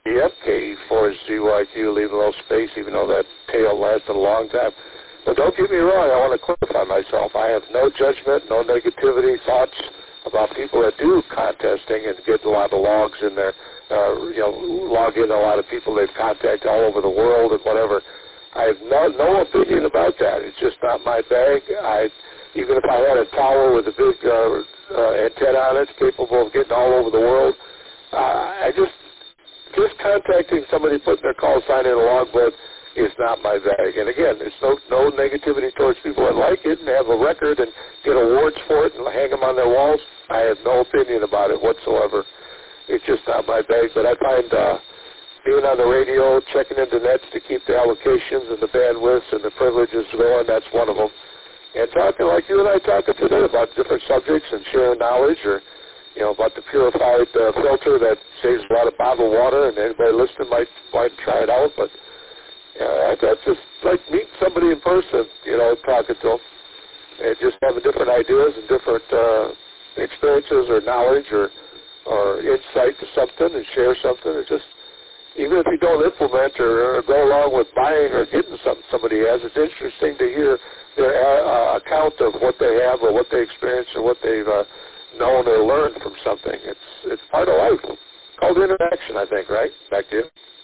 Yep, KE4ZYQ, leave a little space, even though that tail lasted a long time. But don't get me wrong, I want to clarify myself. I have no judgment, no negativity, thoughts about people that do contesting and get a lot of logs in there, log in a lot of people they've contacted all over the world and whatever. I have no opinion about that. It's just not my bag. Even if I had a tower with a big antenna on it, capable of getting all over the world, just contacting somebody, putting their call sign in a logbook is not my bag. And again, there's no negativity towards people that like it and have a record and get awards for it and hang them on their walls. I have no opinion about it whatsoever. It's just not my bag. But I find being on the radio, checking into nets to keep the allocations and the bandwidths and the privileges going, that's one of them. And talking like you and I talking today about different subjects and sharing knowledge, or about the purified filter that saves a lot of bottled water, and anybody listening might try it out. But that's just like meeting somebody in person, talking to them, and just having different ideas and different experiences or knowledge or insight to something and share something. Or just, even if you don't implement or go along with buying or getting something somebody has, it's interesting to hear their account of what they have or what they experienced or what they've known or learned from something. It's part of life. Called interaction, I think, right? Back to you.